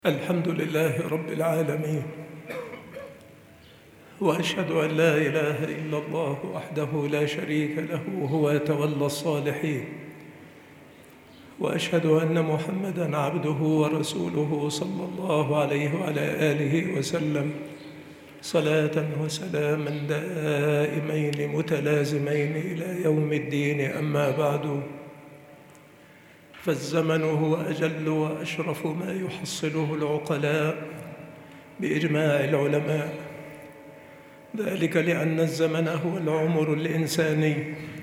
الحمد لله رب العالمين، وأشهد أن لا إله إلا الله وحده لا شريك له وهو يتولى الصالحين، وأشهد أن محمدًا عبده ورسوله صلى الله عليه وعلى آله وسلم صلاة وسلاما دائمين متلازمين إلى يوم الدين. أما بعد، فالزمن هو أجل وأشرف ما يحصله العقلاء بإجماع العلماء، ذلك لأن الزمن هو العمر الإنساني،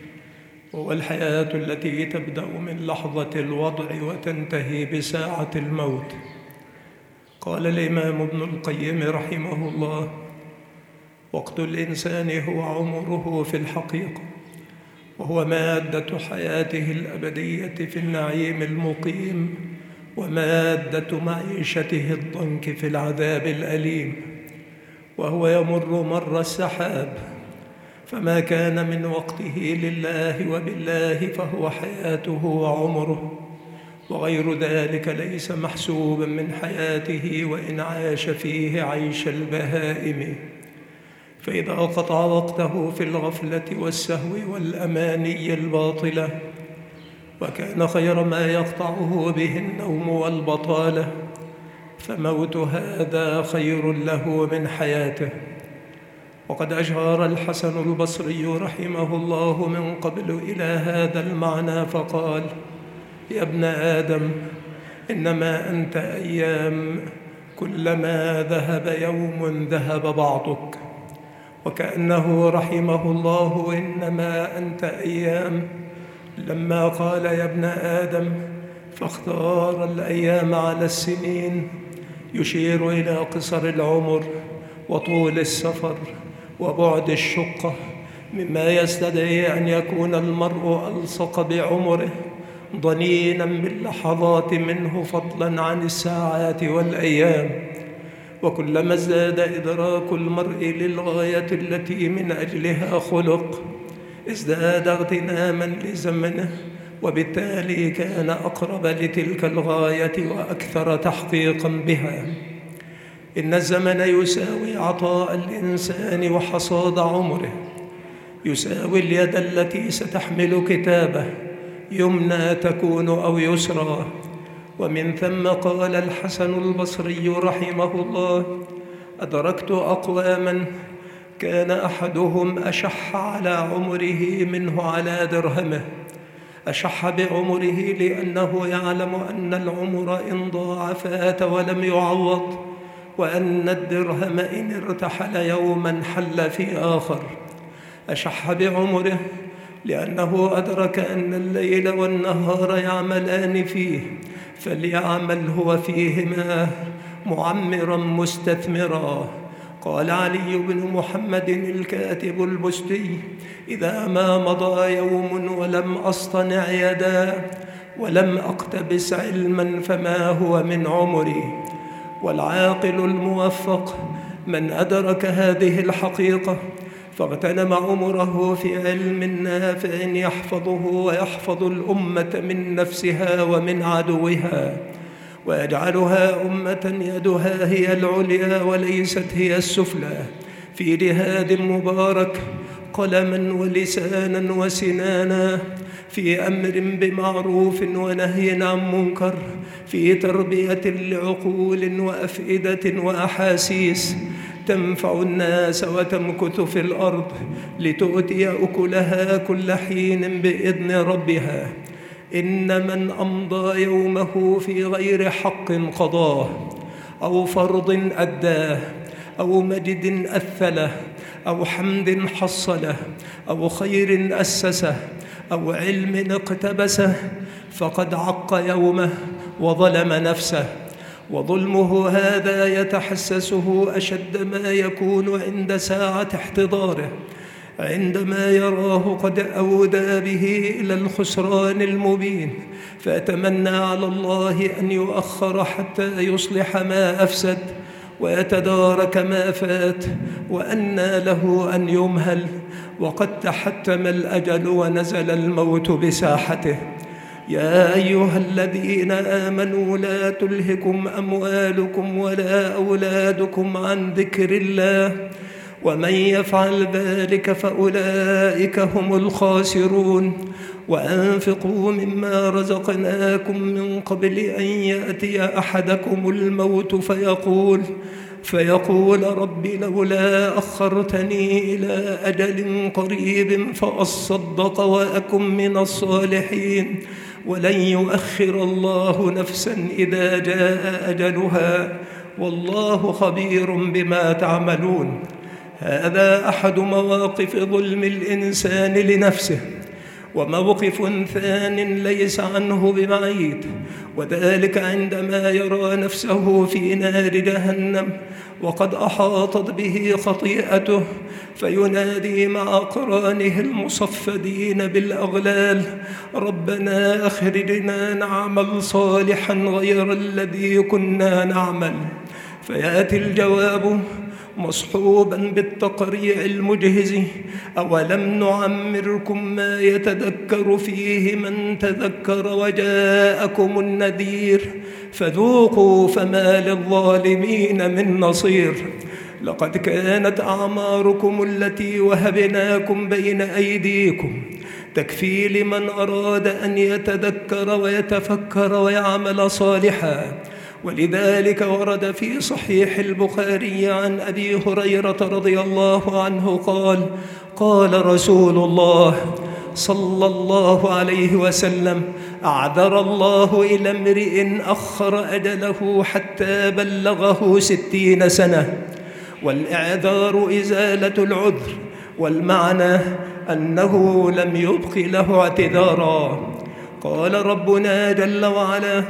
وهو الحياة التي تبدأ من لحظة الوضع وتنتهي بساعة الموت. قال الإمام ابن القيم رحمه الله: وقت الإنسان هو عمره في الحقيقة، وهو مادة حياته الأبدية في النعيم المقيم، ومادة معيشته الضنك في العذاب الأليم، وهو يمر مر السحاب، فما كان من وقته لله وبالله فهو حياته وعمره، وغير ذلك ليس محسوبا من حياته وإن عاش فيه عيش البهائم. فإذا قطع وقته في الغفلة والسهو والأماني الباطلة، وكان خير ما يقطعه به النوم والبطالة، فموت هذا خير له من حياته. وقد أشار الحسن البصري رحمه الله من قبل إلى هذا المعنى فقال: يا ابن آدم، إنما أنت أيام، كلما ذهب يوم ذهب بعضك. وكأنه رحمه الله إنما أنت أيام لما قال يا ابن آدم فاختار الأيام على السنين، يشير إلى قصر العمر وطول السفر وبعد الشقة، مما يستدعي أن يكون المرء ألصق بعمره ضنينا باللحظات منه، فضلا عن الساعات والأيام. وكلما ازداد إدراك المرء للغاية التي من أجلها خلق، ازداد اغتناما لزمنه، وبالتالي كان أقرب لتلك الغاية وأكثر تحقيقا بها. إن الزمن يساوي عطاء الإنسان وحصاد عمره، يساوي اليد التي ستحمل كتابه، يمنى تكون أو يسرى. ومن ثم قال الحسن البصري رحمه الله: أدركت أقواما كان أحدهم أشح على عمره منه على درهمه، أشح بعمره لأنه يعلم أن العمر إن ضاع فات ولم يعوض، وأن الدرهم إن ارتحل يوما حل في آخر. أشح بعمره لأنه أدرك أن الليل والنهار يعملان فيه، فليعمل هو فيهما معمرا مستثمرا. قال علي بن محمد الكاتب البستي: إذا ما مضى يوم ولم أصطنع يدا ولم أقتبس علما فما هو من عمري. والعاقل الموفق من أدرك هذه الحقيقة فاغتنم عمره في علم نافع يحفظه ويحفظ الأمة من نفسها ومن عدوها، ويجعلها أمة يدها هي العليا وليست هي السفلى، في جهاد مبارك قلما ولسانا وسنانا، في أمر بمعروف ونهي عن منكر، في تربية لعقول وأفئدة وأحاسيس تنفع الناس وتمكث في الأرض لتؤتي أكلها كل حين بإذن ربها. إن من أمضى يومه في غير حق قضاه، أو فرض أداه، أو مجد أثله، أو حمد حصله، أو خير أسسه، أو علم اقتبسه، فقد عق يومه وظلم نفسه. وظلمه هذا يتحسسه أشد ما يكون عند ساعة احتضاره، عندما يراه قد أودى به إلى الخسران المبين، فيتمنى على الله أن يؤخر حتى يصلح ما أفسد ويتدارك ما فات، وأنى له أن يمهل وقد تحتم الأجل ونزل الموت بساحته. يا أيها الذين آمنوا لا تلهكم أموالكم ولا أولادكم عن ذكر الله ومن يفعل ذلك فأولئك هم الخاسرون. وأنفقوا مما رزقناكم من قبل أن يأتي أحدكم الموت فيقول رب لولا أخرتني إلى أجل قريب فأصدق وأكن من الصالحين ولن يؤخر الله نفسا إذا جاء أجلها والله خبير بما تعملون. هذا أحد مواقف ظلم الإنسان لنفسه، وموقف ثان ليس عنه ببعيد، وذلك عندما يرى نفسه في نار جهنم وقد أحاطت به خطيئته فينادي مع أقرانه المصفدين بالأغلال ربنا أخرجنا نعمل صالحا غير الذي كنا نعمل، فيأتي الجواب مصحوبا بالتقريع المجهز أولم نعمركم ما يتذكر فيه من تذكر وجاءكم النذير فذوقوا فما للظالمين من نصير. لقد كانت أعماركم التي وهبناكم بين أيديكم تكفي لمن أراد أن يتذكر ويتفكر ويعمل صالحا، ولذلك ورد في صحيح البخاري عن أبي هريرة رضي الله عنه قال رسول الله صلى الله عليه وسلم أعذر الله إلى امرئ أخر أجله حتى بلغه 60 سنة، والإعذار إزالة العذر، والمعنى أنه لم يبق له اعتذارا. قال ربنا جل وعلا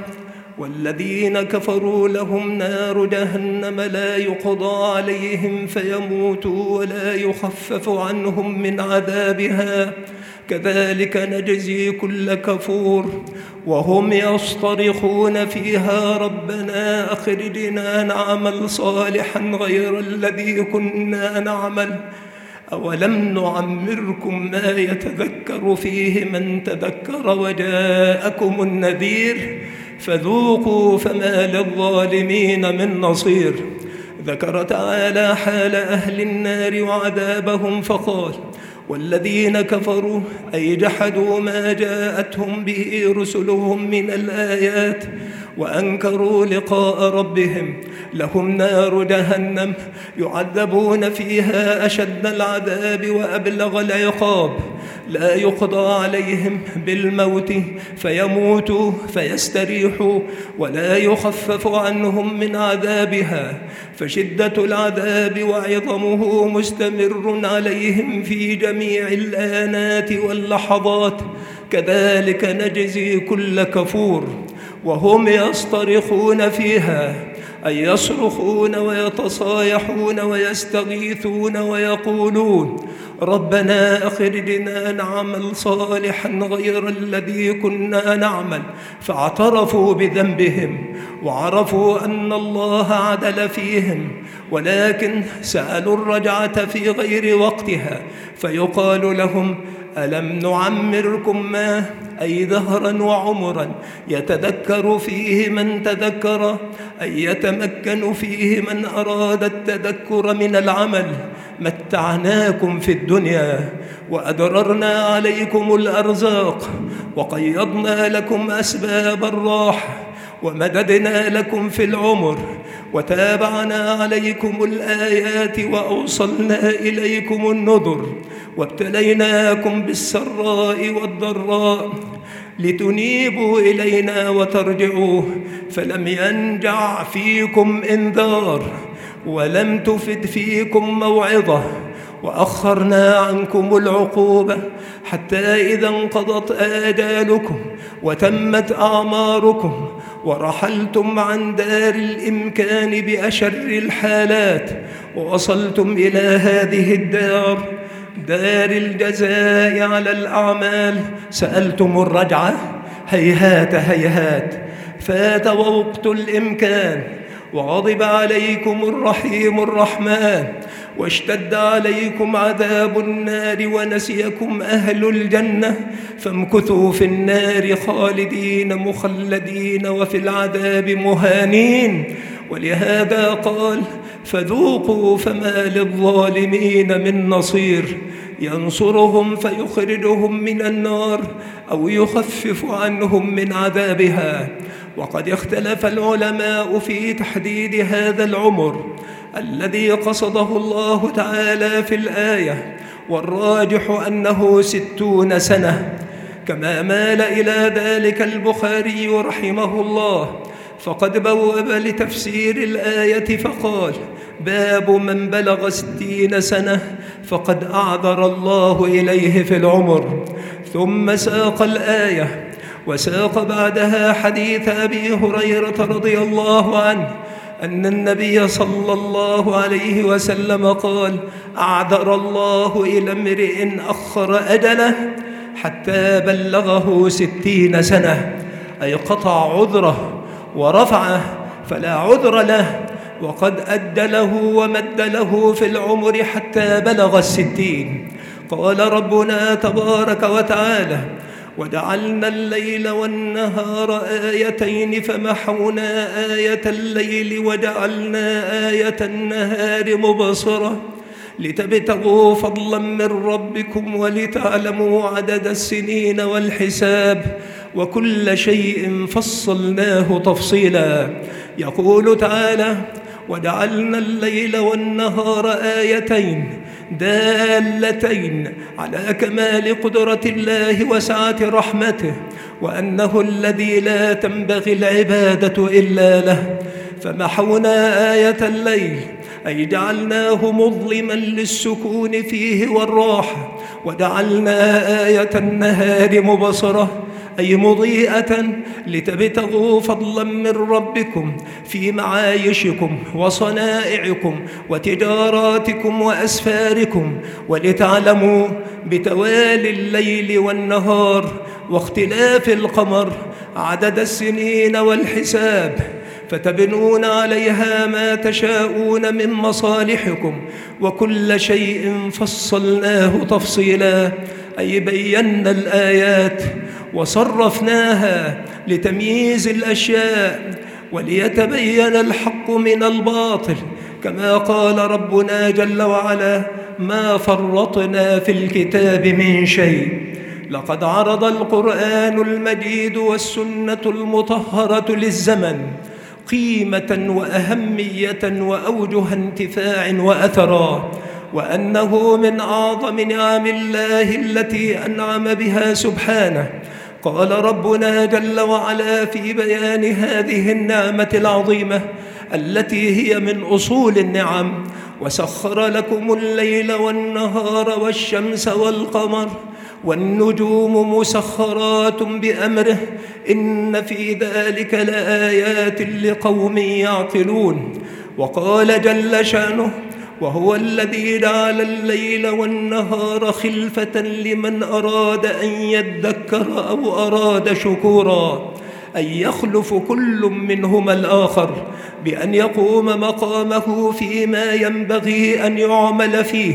والذين كفروا لهم نار جهنم لا يقضى عليهم فيموتوا ولا يخفف عنهم من عذابها كذلك نجزي كل كفور. وهم يصطرخون فيها ربنا أخرجنا نعمل صالحا غير الذي كنا نعمل أولم نعمركم ما يتذكر فيه من تذكر وجاءكم النذير فذوقوا فما للظالمين من نصير. ذكر تعالى حال أهل النار وعذابهم فقال والذين كفروا أي جحدوا ما جاءتهم به رسلهم من الآيات وأنكروا لقاء ربهم لهم نار جهنم يعذبون فيها أشد العذاب وأبلغ العقاب لا يقضى عليهم بالموت فيموتوا فيستريحوا ولا يخفف عنهم من عذابها فشدة العذاب وعظمه مستمر عليهم في جميع الآنات واللحظات كذلك نجزي كل كفور. وهم يصطرخون فيها أي يصرخون ويتصايحون ويستغيثون ويقولون ربنا أخرجنا نعمل صالحا غير الذي كنا نعمل فاعترفوا بذنبهم وعرفوا أن الله عدل فيهم ولكن سألوا الرجعة في غير وقتها فيقال لهم ألم نعمركم ما أي دهرا وعمرا يتذكر فيه من تذكر أي يتمكن فيه من أراد التذكر من العمل متعناكم في الدنيا وأدررنا عليكم الأرزاق وقيضنا لكم أسباب الراحة ومددنا لكم في العمر وتابعنا عليكم الآيات وأوصلنا إليكم النذر وابتليناكم بالسراء والضراء لتنيبوا إلينا وترجعوا فلم ينجع فيكم إنذار ولم تفد فيكم موعظة وأخرنا عنكم العقوبة حتى إذا انقضت آجالكم وتمت أعماركم ورحلتم عن دار الإمكان بأشر الحالات ووصلتم إلى هذه الدار دار الجزاء على الأعمال سألتم الرجعة هيهات هيهات فات وقت الإمكان وغضب عليكم الرحيم الرحمن، واشتد عليكم عذاب النار ونسيكم أهل الجنة، فامكثوا في النار خالدين مخلدين وفي العذاب مهانين. ولهذا قال: فذوقوا فما للظالمين من نصير ينصرهم فيخرجهم من النار أو يخفف عنهم من عذابها. وقد اختلف العلماء في تحديد هذا العمر الذي قصده الله تعالى في الآية، والراجح أنه 60 سنة، كما مال إلى ذلك البخاري رحمه الله، فقد بوب لتفسير الآية فقال: باب من بلغ 60 سنة فقد أعذر الله إليه في العمر. ثم ساق الآية، وساق بعدها حديث أبي هريرة رضي الله عنه أن النبي صلى الله عليه وسلم قال: أعذر الله إلى امرئ أخر أجله حتى بلغه 60 سنة، أي قطع عذره ورفعه فلا عذر له، وقد أدله ومد له في العمر حتى بلغ 60. قال ربنا تبارك وتعالى: وجعلنا الليل والنهار آيتين فمحونا آية الليل وجعلنا آية النهار مبصرة لتبتغوا فضلا من ربكم ولتعلموا عدد السنين والحساب وكل شيء فصلناه تفصيلا. يقول تعالى: وجعلنا الليل والنهار آيتين دالتين على كمال قدرة الله وسعة رحمته، وأنه الذي لا تنبغي العبادة إلا له. فمحونا آية الليل أي جعلناه مظلما للسكون فيه والراحة، وجعلنا آية النهار مبصرة أي مضيئة لتبتغوا فضلا من ربكم في معايشكم وصنائعكم وتجاراتكم وأسفاركم، ولتعلموا بتوالي الليل والنهار واختلاف القمر عدد السنين والحساب، فتبنون عليها ما تشاءون من مصالحكم، وكل شيء فصلناه تفصيلا أي بينا الآيات وصرفناها لتمييز الأشياء وليتبين الحق من الباطل، كما قال ربنا جل وعلا: ما فرطنا في الكتاب من شيء. لقد عرض القرآن المجيد والسنة المطهرة للزمن قيمة وأهمية وأوجه انتفاع وأثرا، وأنه من أعظم نعم الله التي أنعم بها سبحانه. قال ربنا جل وعلا في بيان هذه النعمة العظيمة التي هي من أصول النعم: وسخر لكم الليل والنهار والشمس والقمر والنجوم مسخرات بأمره إن في ذلك لآيات لقوم يعقلون. وقال جل شأنه: وهو الذي جعل الليل والنهار خلفة لمن أراد أن يذكر أو أراد شكورا، أي يخلف كل منهما الآخر بأن يقوم مقامه فيما ينبغي أن يعمل فيه.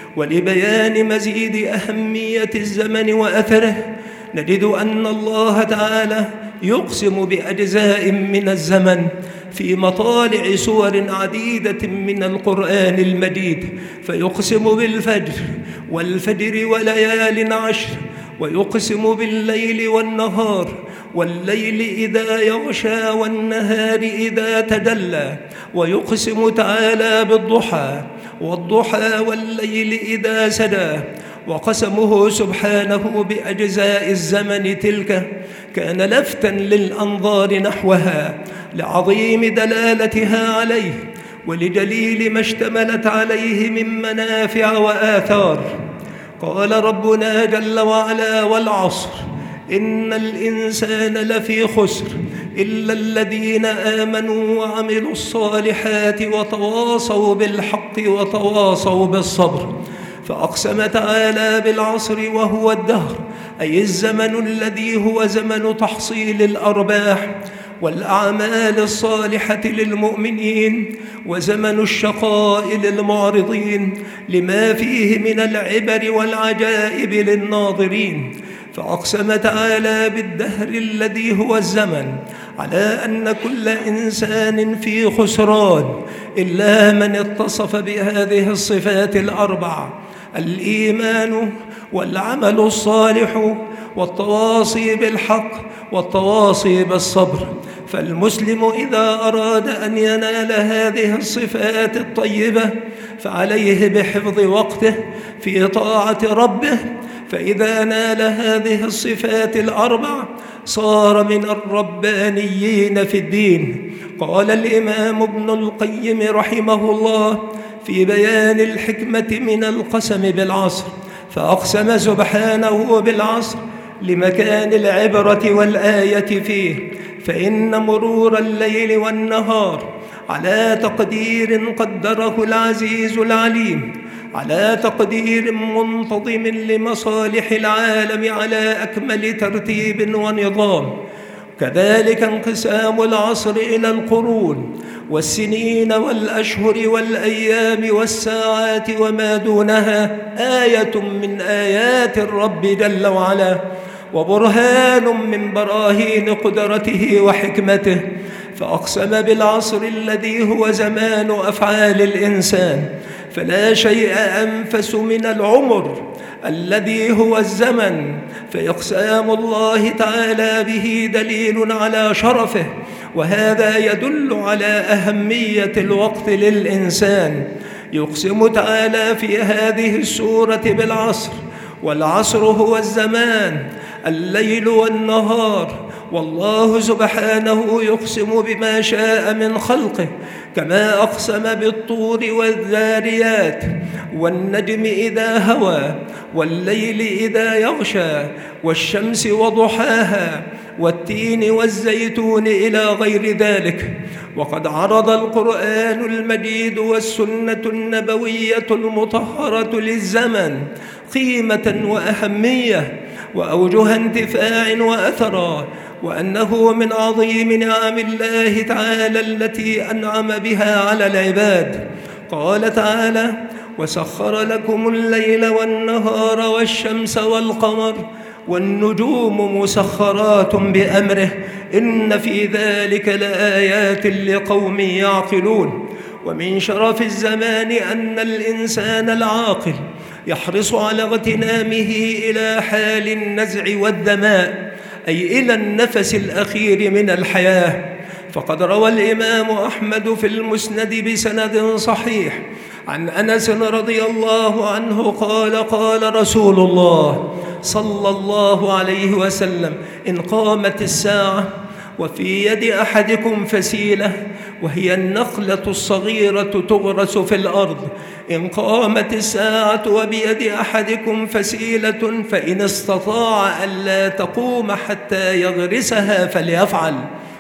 ولبيان مزيد أهمية الزمن وأثره نجد أن الله تعالى يقسم بأجزاء من الزمن في مطالع سور عديدة من القرآن المجيد، فيقسم بالفجر والفجر وليال عشر، ويقسم بالليل والنهار، والليل إذا يغشى والنهار إذا تجلى، ويقسم تعالى بالضحى والضحى والليل إذا سجى. وقسمه سبحانه بأجزاء الزمن تلك كان لفتا للأنظار نحوها لعظيم دلالتها عليه ولجليل ما اشتملت عليه من منافع وآثار. قال ربنا جل وعلا: والعصر إن الإنسان لفي خسر إلا الذين آمنوا وعملوا الصالحات وتواصوا بالحق وتواصوا بالصبر. فأقسم تعالى بالعصر وهو الدهر أي الزمن الذي هو زمن تحصيل الأرباح والأعمال الصالحة للمؤمنين، وزمن الشقاء للمعرضين، لما فيه من العبر والعجائب للناظرين. فأقسم تعالى بالدهر الذي هو الزمن على أن كل إنسان في خسران إلا من اتصف بهذه الصفات الأربع: الإيمان والعمل الصالح والتواصي بالحق والتواصي بالصبر. فالمسلم إذا أراد أن ينال هذه الصفات الطيبة فعليه بحفظ وقته في طاعة ربه، فإذا نال هذه الصفات الأربع صار من الربانيين في الدين. قال الإمام ابن القيم رحمه الله في بيان الحكمة من القسم بالعصر: فأقسم سبحانه بالعصر لمكان العبرة والآية فيه، فإن مرور الليل والنهار على تقدير قدره العزيز العليم، على تقدير منتظم لمصالح العالم على أكمل ترتيب ونظام. كذلك انقسام العصر إلى القرون والسنين والأشهر والأيام والساعات وما دونها آية من آيات الرب جل وعلا، وبرهان من براهين قدرته وحكمته. فأقسم بالعصر الذي هو زمان أفعال الإنسان، فلا شيء أنفس من العمر الذي هو الزمن، فإقسام الله تعالى به دليل على شرفه، وهذا يدل على أهمية الوقت للإنسان. يقسم تعالى في هذه السورة بالعصر، والعصر هو الزمان، الليل والنهار، والله سبحانه يقسم بما شاء من خلقه، كما أقسم بالطور والذاريات، والنجم إذا هوى، والليل إذا يغشى، والشمس وضحاها، والتين والزيتون إلى غير ذلك. وقد عرض القرآن المجيد والسنة النبوية المطهرة للزمن قيمة وأهمية وأوجه انتفاع وأثرا، وأنه من عظيم نعم الله تعالى التي أنعم بها على العباد. قال تعالى: وسخر لكم الليل والنهار والشمس والقمر والنجوم مسخرات بأمره إن في ذلك لآيات لقوم يعقلون. ومن شرف الزمان أن الإنسان العاقل يحرص على اغتنامه إلى حال النزع والدماء، أي إلى النفس الأخير من الحياة. فقد روى الإمام أحمد في المسند بسند صحيح عن أنس رضي الله عنه قال: قال رسول الله صلى الله عليه وسلم: إن قامت الساعة وفي يد أحدكم فسيلة، وهي النخلة الصغيرة تغرس في الأرض، إن قامت الساعة وبيد أحدكم فسيلة فإن استطاع ألا تقوم حتى يغرسها فليفعل،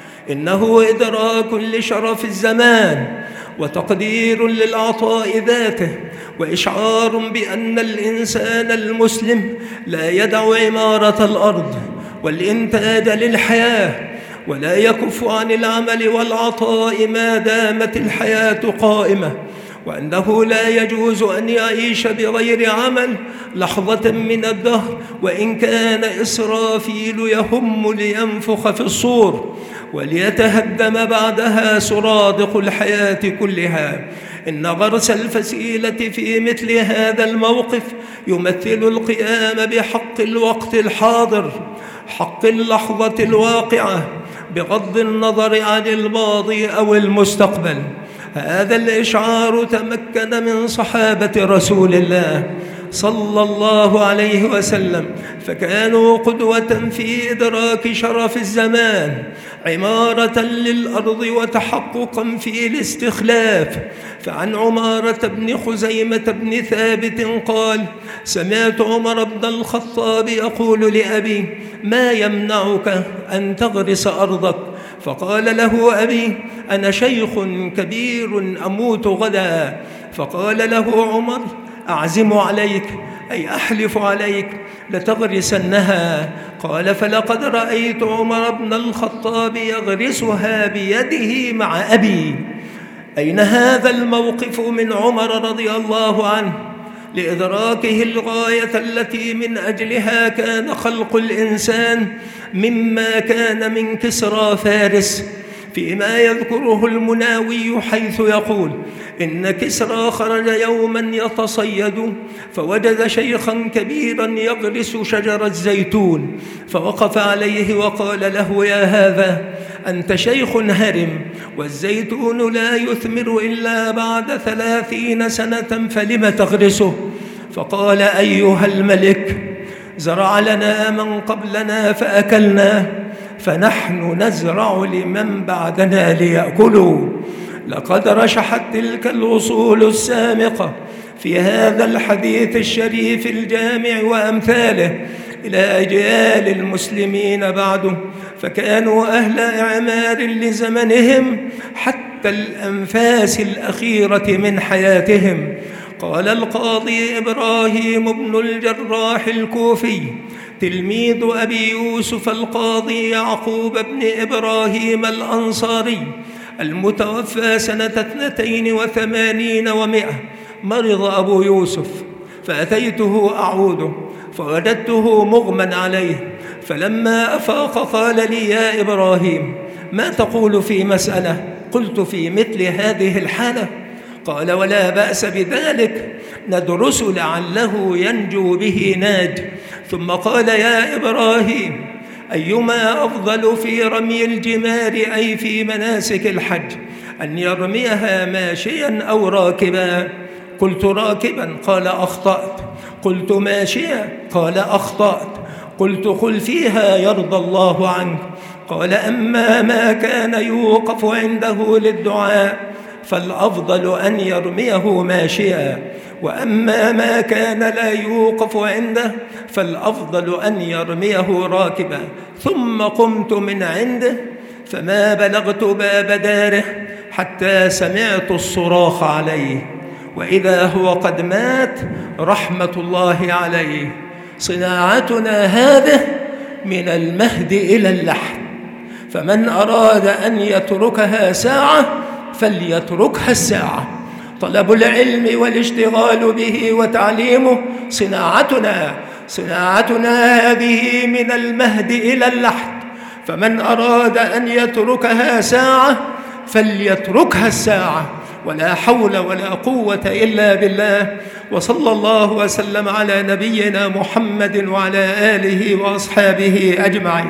إنه إدراك لشرف الزمان وتقدير للعطاء ذاته، وإشعار بأن الإنسان المسلم لا يدع عمارة الأرض والإنتاج للحياة، ولا يكف عن العمل والعطاء ما دامت الحياة قائمة، وأنه لا يجوز أن يعيش بغير عمل لحظة من الدهر، وإن كان إسرافيل يهم لينفخ في الصور وليتهدم بعدها سرادق الحياة كلها. إن غرس الفسيلة في مثل هذا الموقف يمثل القيام بحق الوقت الحاضر، حق اللحظة الواقعة، بغض النظر عن الماضي أو المستقبل. هذا الإشعار تمكن من صحابة رسول الله صلى الله عليه وسلم، فكانوا قدوة في إدراك شرف الزمان، عمارة للأرض وتحققا في الاستخلاف. فعن عمارة بن خزيمة بن ثابت قال: سمعت عمر بن الخطاب يقول لأبي: ما يمنعك أن تغرس أرضك؟ فقال له أبي: أنا شيخ كبير أموت غدا. فقال له عمر: أعزم عليك، أي أحلف عليك لتغرسنها قال: فلقد رأيت عمر بن الخطاب يغرسها بيده مع أبي. أين هذا الموقف من عمر رضي الله عنه لإدراكه الغاية التي من أجلها كان خلق الإنسان مما كان من كسرى فارس، فيما يذكره المناوي حيث يقول: إن كسرى خرج يوما يتصيد فوجد شيخا كبيرا يغرس شجر الزيتون، فوقف عليه وقال له: يا هذا، أنت شيخ هرم، والزيتون لا يثمر إلا بعد 30 سنة، فلم تغرسه؟ فقال: أيها الملك، زرع لنا من قبلنا فأكلناه، فنحن نزرع لمن بعدنا ليأكلوا. لقد رشحت تلك الأصول السامقة في هذا الحديث الشريف الجامع وأمثاله إلى أجيال المسلمين بعده، فكانوا أهل إعمار لزمنهم حتى الأنفاس الأخيرة من حياتهم. قال القاضي إبراهيم بن الجراح الكوفي تلميذ أبي يوسف القاضي يعقوب بن إبراهيم الأنصاري المتوفى سنة 82 و100: مرض أبو يوسف فأتيته أعوده فوجدته مغمى عليه، فلما أفاق قال لي: يا إبراهيم، ما تقول في مسألة؟ قلت: في مثل هذه الحالة. قال: ولا بأس بذلك، ندرس لعله ينجو به ناج. ثم قال: يا إبراهيم، أيما أفضل في رمي الجمار أي في مناسك الحج، أن يرميها ماشيا أو راكبا؟ قلت: راكبا. قال: أخطأت. قلت: ماشيا. قال: أخطأت. قلت: قل فيها يرضى الله عنك. قال: أما ما كان يوقف عنده للدعاء فالأفضل أن يرميه ماشيا، وأما ما كان لا يوقف عنده فالأفضل أن يرميه راكبا. ثم قمت من عنده فما بلغت باب داره حتى سمعت الصراخ عليه، وإذا هو قد مات رحمة الله عليه. صناعتنا هذه من المهد إلى اللحد، فمن أراد أن يتركها ساعة فليتركها الساعة. طلب العلم والاشتغال به وتعليمه صناعتنا هذه من المهد إلى اللحد، فمن أراد أن يتركها ساعة فليتركها الساعة. ولا حول ولا قوة إلا بالله. وصلى الله وسلم على نبينا محمد وعلى آله وأصحابه أجمعين.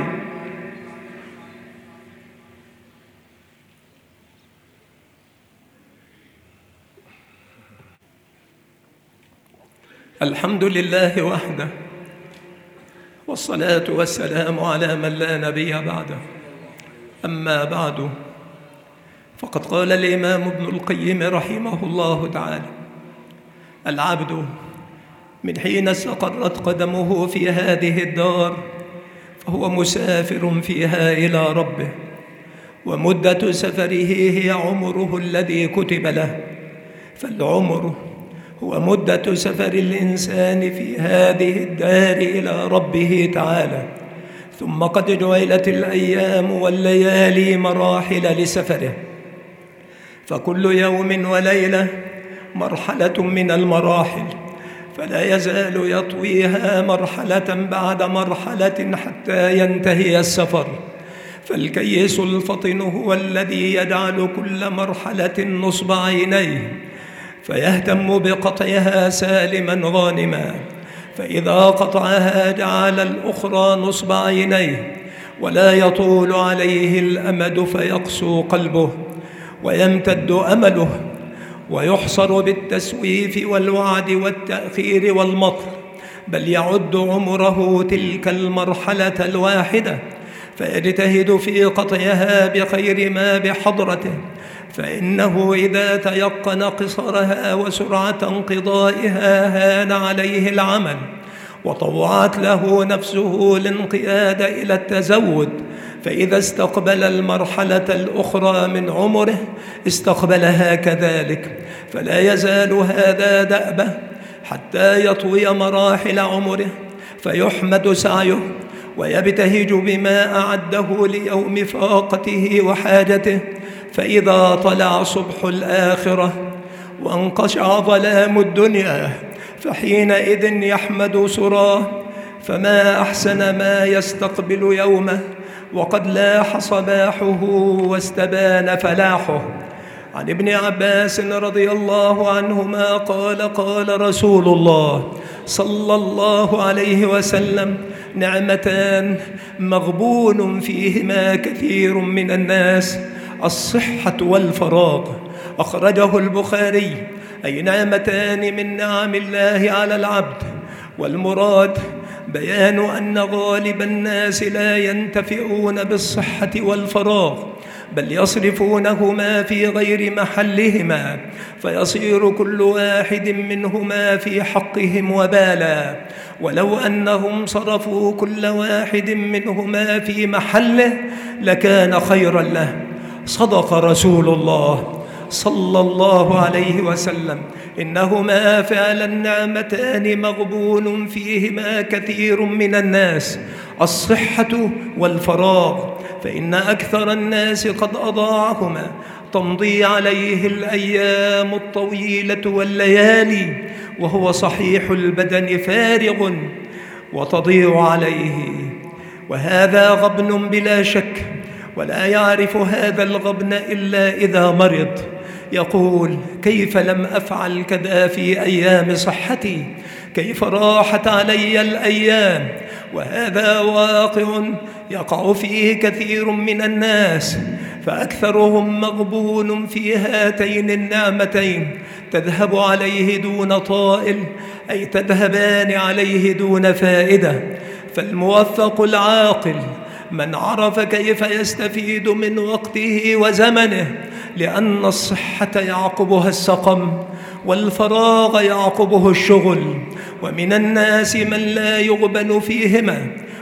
الحمد لله وحده، والصلاة والسلام على من لا نبي بعده. أما بعد، فقد قال الإمام ابن القيم رحمه الله تعالى: العبد من حين استقرت قدمه في هذه الدار فهو مسافر فيها إلى ربه، ومدة سفره هي عمره الذي كتب له. فالعمر هو مدة سفر الإنسان في هذه الدار إلى ربه تعالى، ثم قد جعلت الأيام والليالي مراحل لسفره، فكل يوم وليلة مرحلة من المراحل، فلا يزال يطويها مرحلة بعد مرحلة حتى ينتهي السفر. فالكيس الفطن هو الذي يجعل كل مرحلة نصب عينيه، فيهتم بقطعها سالما غانما، فإذا قطعها جعل الأخرى نصب عينيه، ولا يطول عليه الأمد فيقسو قلبه ويمتد أمله، ويحصر بالتسويف والوعد والتأخير والمطر، بل يعد عمره تلك المرحلة الواحدة، فيجتهد في قطعها بخير ما بحضرته، فإنه إذا تيقن قصرها وسرعة انقضائها هان عليه العمل، وطوعت له نفسه الانقياد إلى التزود، فإذا استقبل المرحلة الأخرى من عمره استقبلها كذلك، فلا يزال هذا دأبه حتى يطوي مراحل عمره، فيحمد سعيه ويبتهج بما أعده ليوم فاقته وحاجته، فإذا طلع صبح الآخرة وانقشع ظلام الدنيا فحينئذ يحمد سراه، فما أحسن ما يستقبل يومه وقد لاح صباحه واستبان فلاحه. عن ابن عباس رضي الله عنهما قال: قال رسول الله صلى الله عليه وسلم: نعمتان مغبون فيهما كثير من الناس، الصحة والفراغ. أخرجه البخاري. أي نعمتان من نعم الله على العبد، والمراد بيان أن غالب الناس لا ينتفعون بالصحة والفراغ، بل يصرفونهما في غير محلهما، فيصير كل واحد منهما في حقهم وبالا. ولو أنهم صرفوا كل واحد منهما في محله لكان خيرا له. صدق رسول الله صلى الله عليه وسلم: إنهما فعلا نعمتان مغبون فيهما كثير من الناس، الصحة والفراغ، فإن أكثر الناس قد أضاعهما، تمضي عليه الأيام الطويلة والليالي وهو صحيح البدن فارغ وتضيع عليه، وهذا غبن بلا شك، ولا يعرف هذا الغبن إلا إذا مرض. يقول: كيف لم أفعل كذا في أيام صحتي؟ كيف راحت علي الأيام؟ وهذا واقع يقع فيه كثير من الناس، فأكثرهم مغبون في هاتين النعمتين، تذهب عليه دون طائل، أي تذهبان عليه دون فائدة. فالموفق العاقل من عرف كيف يستفيد من وقته وزمنه، لأن الصحة يعقبها السقم، والفراغ يعقبه الشغل، ومن الناس من لا يغبن فيهما،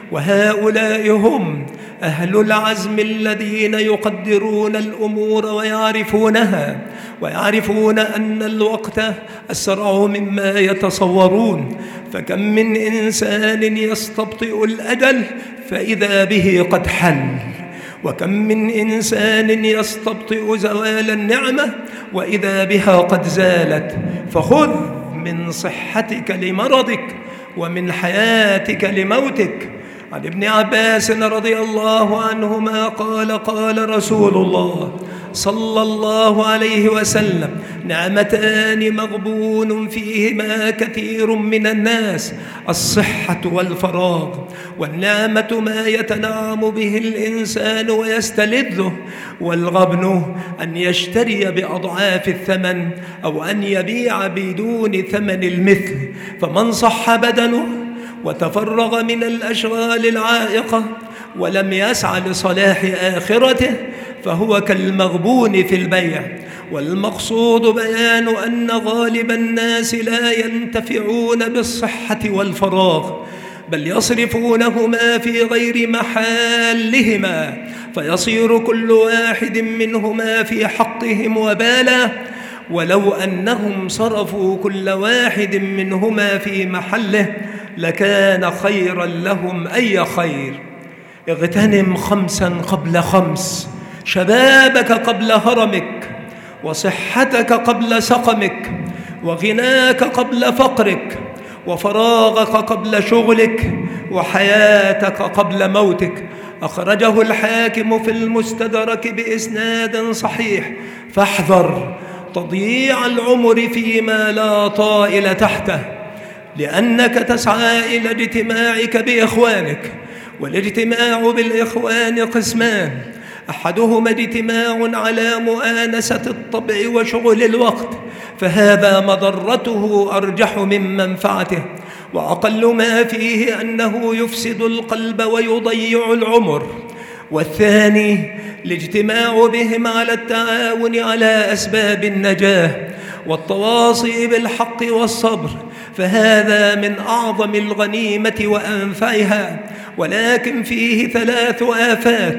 وهؤلاء هم أهل العزم الذين يقدرون الأمور ويعرفونها، ويعرفون أن الوقت أسرع مما يتصورون. فكم من إنسان يستبطئ الأجل فإذا به قد حل، وكم من إنسان يستبطئ زوال النعمة وإذا بها قد زالت. فخذ من صحتك لمرضك ومن حياتك لموتك. عن ابن عباس رضي الله عنهما قال: قال رسول الله صلى الله عليه وسلم: نعمتان مغبون فيهما كثير من الناس، الصحة والفراغ. والنعمة ما يتنعم به الإنسان ويستلذه، والغبن أن يشتري بأضعاف الثمن أو أن يبيع بدون ثمن المثل. فمن صح بدنه وتفرغ من الأشغال العائقة ولم يسعى لصلاح آخرته فهو كالمغبون في البيع. والمقصود بيان أن غالب الناس لا ينتفعون بالصحة والفراغ، بل يصرفونهما في غير محلهما، فيصير كل واحد منهما في حقهم وبالا. ولو أنهم صرفوا كل واحد منهما في محله لكان خيرا لهم. أي خير؟ اغتنم 5 قبل 5، شبابك قبل هرمك، وصحتك قبل سقمك، وغناك قبل فقرك، وفراغك قبل شغلك، وحياتك قبل موتك. أخرجه الحاكم في المستدرك بإسناد صحيح. فاحذر تضييع العمر فيما لا طائل تحته، لأنك تسعى إلى اجتماعك بإخوانك، والاجتماع بالإخوان قسمان: أحدهما اجتماع على مؤانسة الطبع وشغل الوقت، فهذا مضرته أرجح من منفعته، وأقل ما فيه أنه يفسد القلب ويضيع العمر. والثاني الاجتماع بهم على التعاون على أسباب النجاة والتواصي بالحق والصبر، فهذا من أعظم الغنيمة وأنفعها، ولكن فيه 3 آفات: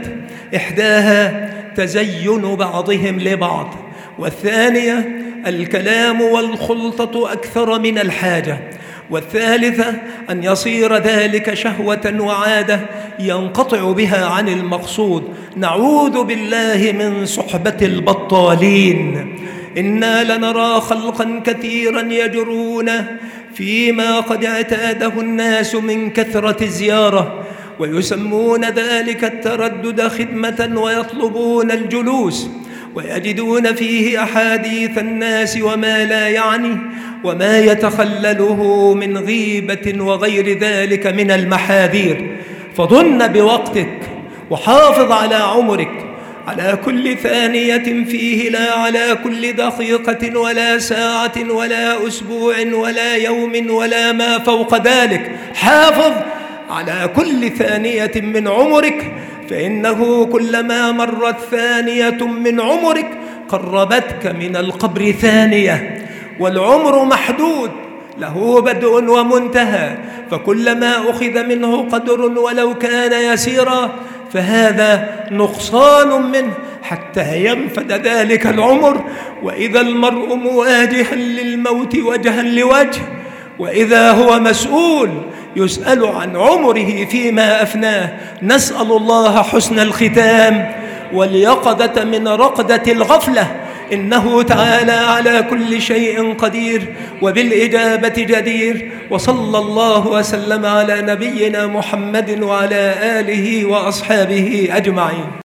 إحداها تزين بعضهم لبعض، والثانية الكلام والخلطة أكثر من الحاجة، والثالثة أن يصير ذلك شهوة وعادة ينقطع بها عن المقصود. نعوذ بالله من صحبة البطالين. إنا لنرى خلقا كثيرا يجرون فيما قد اعتاده الناس من كثرة الزيارة، ويسمون ذلك التردد خدمة، ويطلبون الجلوس، ويجدون فيه أحاديث الناس وما لا يعني، وما يتخلله من غيبة وغير ذلك من المحاذير. فظن بوقتك وحافظ على عمرك، على كل ثانية فيه، لا على كل دقيقة ولا ساعة ولا أسبوع ولا يوم ولا ما فوق ذلك. حافظ على كل ثانية من عمرك، فإنه كلما مرت ثانية من عمرك قربتك من القبر ثانية. والعمر محدود، له بدء ومنتهى، فكلما أخذ منه قدر ولو كان يسيرا فهذا نقصان منه حتى ينفد ذلك العمر. وإذا المرء مواجها للموت وجها لوجه، وإذا هو مسؤول يسأل عن عمره فيما أفناه. نسأل الله حسن الختام واليقظة من رقدة الغفلة، إنه تعالى على كل شيء قدير وبالإجابة جدير. وصلى الله وسلم على نبينا محمد وعلى آله وأصحابه أجمعين.